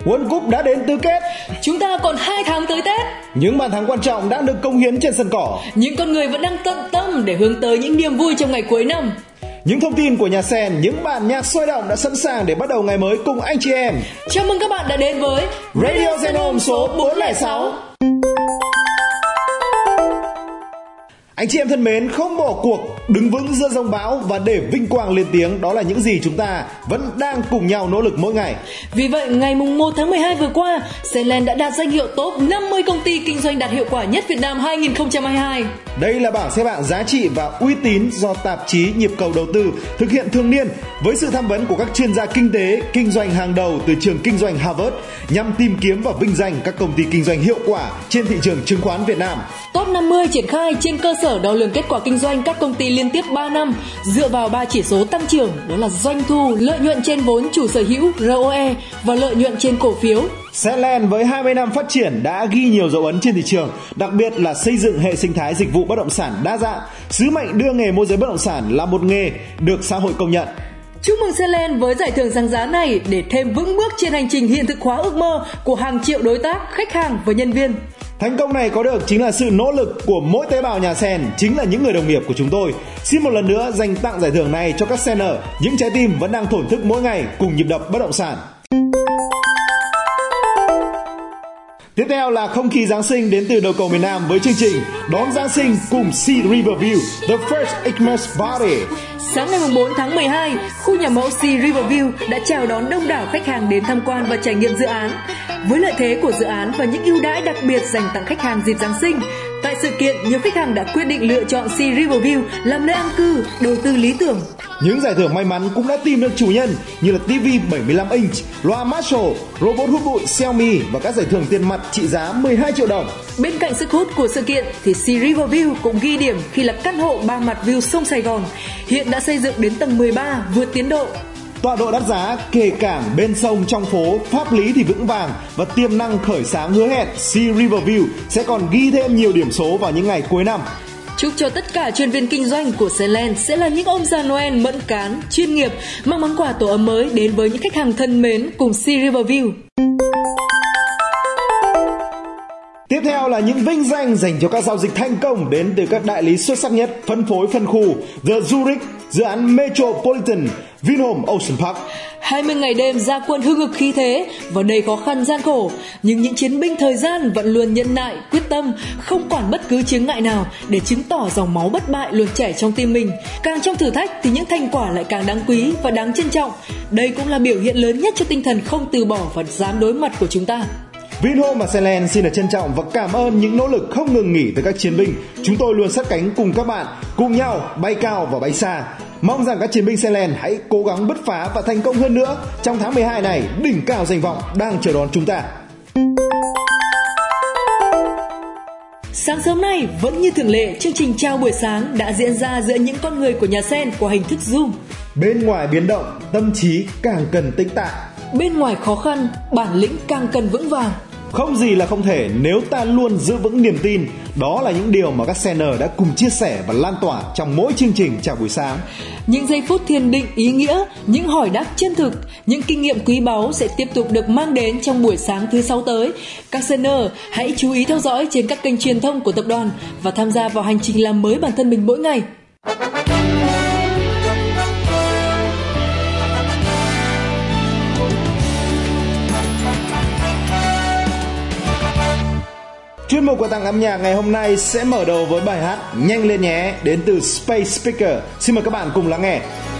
World Cup đã đến tứ kết. Chúng ta còn 2 tháng tới Tết. Những bàn thắng quan trọng đã được cống hiến trên sân cỏ. Những con người vẫn đang tận tâm để hướng tới những niềm vui trong ngày cuối năm. Những thông tin của nhà sen, những bản nhạc sôi động đã sẵn sàng để bắt đầu ngày mới cùng anh chị em. Chào mừng các bạn đã đến với Radio Zenom số 406. Anh chị em thân mến, không bỏ cuộc, đứng vững giữa giông bão và để vinh quang lên tiếng, đó là những gì chúng ta vẫn đang cùng nhau nỗ lực mỗi ngày. Vì vậy, ngày 1 tháng 12 vừa qua, Senland đã đạt danh hiệu top 50 công ty kinh doanh đạt hiệu quả nhất Việt Nam 2022. Đây là bảng xếp hạng giá trị và uy tín do tạp chí Nhịp cầu đầu tư thực hiện thường niên với sự tham vấn của các chuyên gia kinh tế, kinh doanh hàng đầu từ trường kinh doanh Harvard nhằm tìm kiếm và vinh danh các công ty kinh doanh hiệu quả trên thị trường chứng khoán Việt Nam. Top 50 triển khai trên cơ sở đo lường kết quả kinh doanh các công ty liên tiếp 3 năm dựa vào 3 chỉ số tăng trưởng, đó là doanh thu, lợi nhuận trên vốn chủ sở hữu ROE và lợi nhuận trên cổ phiếu. Senland với 20 năm phát triển đã ghi nhiều dấu ấn trên thị trường, đặc biệt là xây dựng hệ sinh thái dịch vụ bất động sản đa dạng, sứ mệnh đưa nghề môi giới bất động sản là một nghề được xã hội công nhận. Chúc mừng Senland với giải thưởng sáng giá này để thêm vững bước trên hành trình hiện thực hóa ước mơ của hàng triệu đối tác, khách hàng và nhân viên. Thành công này có được chính là sự nỗ lực của mỗi tế bào nhà sen, chính là những người đồng nghiệp của chúng tôi. Xin một lần nữa dành tặng giải thưởng này cho các sener, những trái tim vẫn đang thổn thức mỗi ngày cùng nhịp đập bất động sản. Tiếp theo là không khí Giáng sinh đến từ đầu cầu miền Nam với chương trình Đón Giáng sinh cùng Sea Riverview, The First Xmas Party. Sáng ngày 4 tháng 12, khu nhà mẫu Sea Riverview đã chào đón đông đảo khách hàng đến tham quan và trải nghiệm dự án. Với lợi thế của dự án và những ưu đãi đặc biệt dành tặng khách hàng dịp Giáng sinh, tại sự kiện, nhiều khách hàng đã quyết định lựa chọn Sea Riverview làm nơi an cư, đầu tư lý tưởng. Những giải thưởng may mắn cũng đã tìm được chủ nhân như là TV 75 inch, loa Marshall, robot hút bụi Xiaomi và các giải thưởng tiền mặt trị giá 12 triệu đồng. Bên cạnh sức hút của sự kiện thì Sea Riverview cũng ghi điểm khi là căn hộ 3 mặt view sông Sài Gòn, hiện đã xây dựng đến tầng 13, vượt tiến độ. Tọa độ đắt giá, kề cảng bên sông trong phố, pháp lý thì vững vàng và tiềm năng khởi sáng hứa hẹn, Sea Riverview sẽ còn ghi thêm nhiều điểm số vào những ngày cuối năm. Chúc cho tất cả chuyên viên kinh doanh của Senland sẽ là những ông già Noel mẫn cán, chuyên nghiệp, mang món quà tổ ấm mới đến với những khách hàng thân mến cùng Sea Riverview. Tiếp theo là những vinh danh dành cho các giao dịch thành công đến từ các đại lý xuất sắc nhất, phân phối phân khu The Zurich, dự án Metropolitan, Vinhome Ocean Park. 20 ngày đêm ra quân hưng hực khí thế và đầy khó khăn gian khổ, nhưng những chiến binh thời gian vẫn luôn nhẫn nại, quyết tâm, không quản bất cứ chướng ngại nào để chứng tỏ dòng máu bất bại luôn chảy trong tim mình. Càng trong thử thách thì những thành quả lại càng đáng quý và đáng trân trọng. Đây cũng là biểu hiện lớn nhất cho tinh thần không từ bỏ và dám đối mặt của chúng ta. Vinhome và Senland xin được trân trọng và cảm ơn những nỗ lực không ngừng nghỉ từ các chiến binh. Chúng tôi luôn sát cánh cùng các bạn, cùng nhau bay cao và bay xa. Mong rằng các chiến binh Senland hãy cố gắng bứt phá và thành công hơn nữa trong tháng 12 này, đỉnh cao danh vọng đang chờ đón chúng ta. Sáng sớm nay, vẫn như thường lệ, chương trình chào buổi sáng đã diễn ra giữa những con người của nhà sen qua hình thức Zoom. Bên ngoài biến động, tâm trí càng cần tĩnh tại. Bên ngoài khó khăn, bản lĩnh càng cần vững vàng. Không gì là không thể nếu ta luôn giữ vững niềm tin. Đó là những điều mà các sener đã cùng chia sẻ và lan tỏa trong mỗi chương trình chào buổi sáng. Những giây phút thiền định ý nghĩa, những hỏi đáp chân thực, những kinh nghiệm quý báu sẽ tiếp tục được mang đến trong buổi sáng thứ 6 tới. Các sener hãy chú ý theo dõi trên các kênh truyền thông của tập đoàn và tham gia vào hành trình làm mới bản thân mình mỗi ngày. Chuyên mục quà tặng âm nhạc ngày hôm nay sẽ mở đầu với bài hát Nhanh lên nhé đến từ Space Speaker. Xin mời các bạn cùng lắng nghe.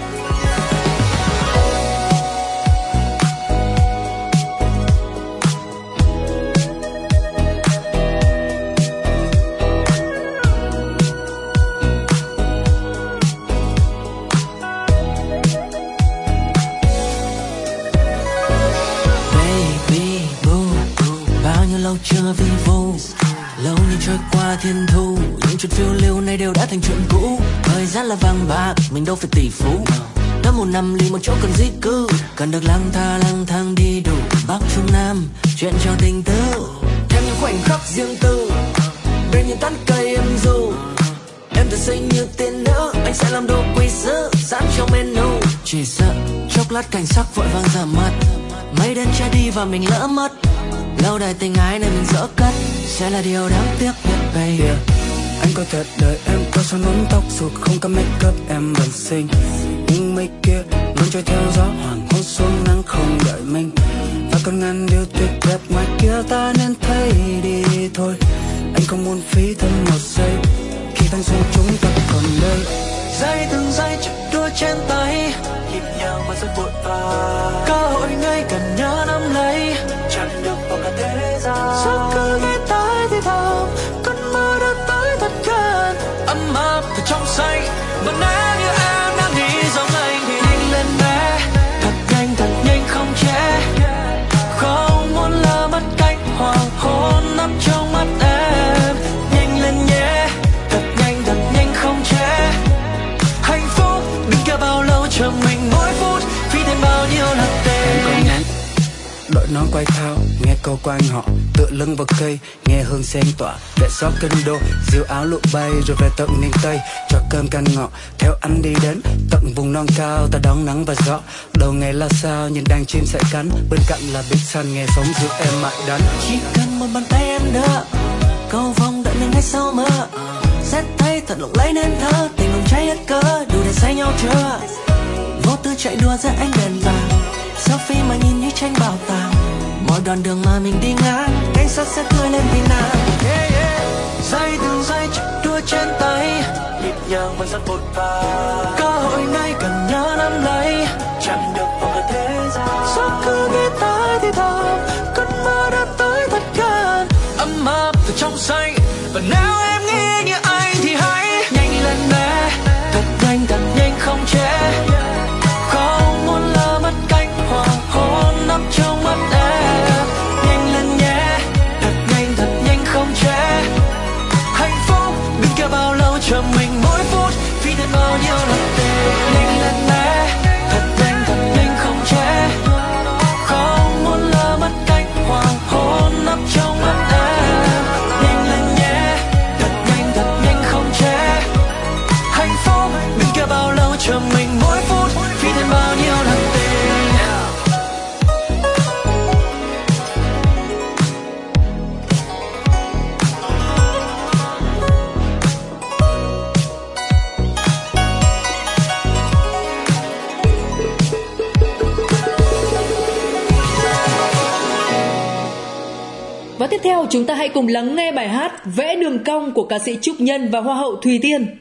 Baby boo, bao nhiêu lâu chưa vi vu, lâu như trôi qua thiên thu, những chút phiêu lưu này đều đã thành chuyện cũ. Thời gian là vàng bạc, mình đâu phải tỷ phú. Đã một năm lì một chỗ cần di cư, cần được lang thang đi đủ Bắc Trung Nam, chuyện cho tình tư. Thêm những khoảnh khắc riêng tư, bên những tán cây em du. Em thật xinh như tiên nữ, anh sẽ làm đồ quý sứ sẵn trong menu. Chỉ sợ chốc lát cảnh sắc vội vàng giảm mặt, Mây đen che đi và mình lỡ mất. Lâu đài tình ái này mình dỡ cất, sẽ là điều đáng tiếc nhất baby. Anh có thật đời em có son nón tóc dù không có make up em vẫn xinh. Nhưng mây kia luôn trôi theo gió hoàng hôn xuống nắng không đợi mình. Và còn ngàn điều tuyệt đẹp ngoài kia ta nên thấy đi thôi. Anh không muốn phí thêm một giây khi thanh xuân chúng ta còn đây. Giây từng giây chặt đua trên tay, nhịp nhàng và rất vội vã. Cơ hội ngay cần nhớ nắm lấy, chẳng được vào cả thế gian. Sao cứ nghe tới thì thầm, cơn mơ đã tới thật gần. Ấm áp từ trong say, và nếu như em đang nghĩ giống anh thì nhanh lên bé. Thật nhanh không trễ. Không muốn lỡ mất cánh hoàng hôn nằm trong mắt em. Nhanh lên nhé, thật nhanh không trễ. Hạnh phúc đừng care bao lâu chờ mình mỗi phút, vì thêm bao nhiêu lần tình. Đội nón quay thao, nghe câu của anh họ, tựa lưng vào cây, nghe hương sen tỏa, để gió kinh đô, diều áo lụa bay rồi về tận miền Tây, cho cơm canh ngọt, theo anh đi đến tận vùng non cao, ta đón nắng và gió. Đầu ngày là sao, nhìn đàn chim sải cánh, bên cạnh là biển xanh, nghe sóng giữa em mãi đắng. Chỉ cần một bàn tay em đỡ, cầu vồng đợi mình ngay sau mưa, sẽ thấy thật lộng lẫy nên thơ, tình nồng cháy hết cỡ, đủ để say nhau chưa? Vô tư chạy đua giữa ánh đèn vàng, selfie mà nhìn như tranh bảo tàng. Mỗi đoạn đường mà mình đi ngang, cảnh sát sẽ cười lên vì nàng. Giây từng giây chạy đua trên tay, nhịp nhàng và rất vội vã. Cơ hội ngay cần nhớ nắm lấy, chẳng được vào cả thế gian. Sao cứ nghe tới thì thầm, cơn mơ đã tới thật gần. Ấm áp từ trong say, và nếu em nghĩ như anh thì hãy nhanh lên bé. Thật nhanh không trễ. Không muốn lỡ mất cánh hoàng hôn nằm trong mắt em. Nhanh lên nhé, thật nhanh không trễ. Hạnh phúc đừng care bao lâu chờ mình mỗi phút, vì thêm bao nhiêu lần tình. Nhanh lên bé, thật nhanh không trễ. Không muốn lỡ mất cánh hoàng hôn nằm trong mắt em. Nhanh lên nhé, thật nhanh không trễ. Hạnh phúc đừng care bao lâu chờ mình mỗi phút, vì thêm bao nhiêu lần tình. Và tiếp theo chúng ta hãy cùng lắng nghe bài hát Vẽ đường cong của ca sĩ Trúc Nhân và Hoa hậu Thùy Tiên.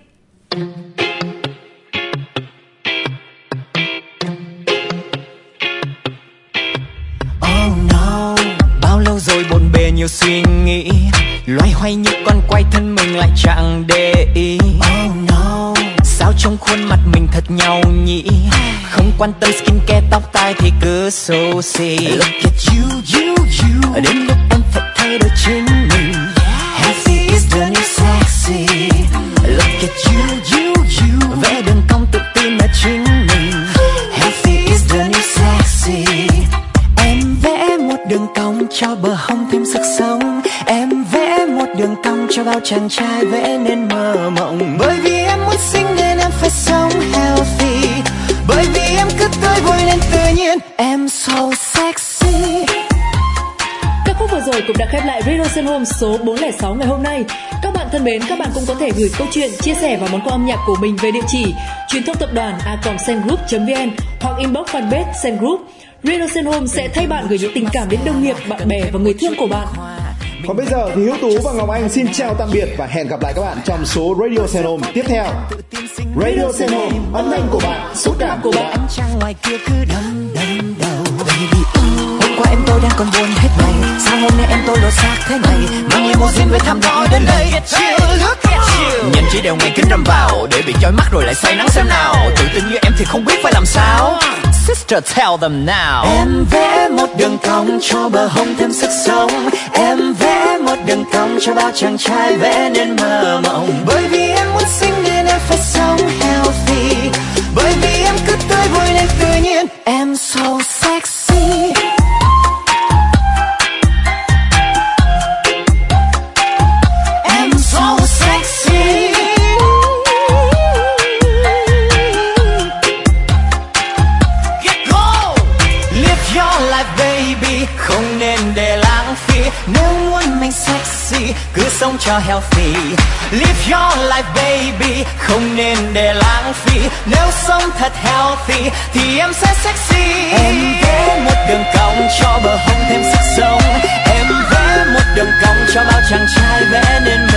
Oh no, bao lâu rồi bộn bề nhiều suy nghĩ, loay hoay như con quay thân mình lại chẳng để ý. Oh no, sao trong khuôn mặt mình thật nhau nhỉ, không quan tâm skincare tóc tai thì cứ xấu xí. Look at you. Đến lúc em phải thay đổi chính mình. Healthy is the new sexy. Look at you. Vẽ đường cong tự tin là chính mình. Healthy is the new sexy. Em vẽ một đường cong cho bờ hông thêm sức sống. Em vẽ một đường cong cho bao chàng trai vẽ nên mơ mộng. Bởi vì em muốn xinh nên em phải sống healthy. Bởi vì em cứ tươi vui nên tự nhiên em so sexy. Ca khúc vừa rồi cũng đã khép lại Radio Sen Home số 406 ngày hôm nay. Các bạn thân mến, các bạn cũng có thể gửi câu chuyện, chia sẻ và món quà âm nhạc của mình về địa chỉ truyền thông tập đoàn @sengroup.vn hoặc inbox fanpage Sen Group. Radio Sen Home sẽ thay bạn gửi những tình cảm đến đồng nghiệp, bạn bè và người thương của bạn. Còn bây giờ thì Hiếu Tú và Ngọc Anh xin chào tạm biệt và hẹn gặp lại các bạn trong số Radio Sen Home tiếp theo. Radio Sen Home, âm thanh của bạn, xúc cảm của bạn. Ngoài kia cứ đâm đầu. Hôm qua em tôi đang còn buồn hết ngày, sao hôm nay em tôi lột xác thế này, mang limousine về thăm đó đến đây. Nhìn chỉ đều ngày kính râm vào để bị chói mắt rồi lại say nắng xem nào. Tự tin như em thì không biết phải làm sao. Sister tell them now. Em vẽ một đường cong cho bờ hông thêm sức sống. Em vẽ một đường cong cho bao chàng trai vẽ nên mơ mộng. Bởi vì em muốn xinh nên em phải sống healthy. Bởi vì em cứ tươi vui nên tự nhiên em so sexy. Em so sexy. Get go, live your life, baby. Nếu muốn mình sexy cứ sống cho healthy. Live your life baby, không nên để lãng phí. Nếu sống thật healthy thì em sẽ sexy. Em vẽ một đường cong cho bờ hông thêm sức sống. Em vẽ một đường cong cho bao chàng trai vẽ nên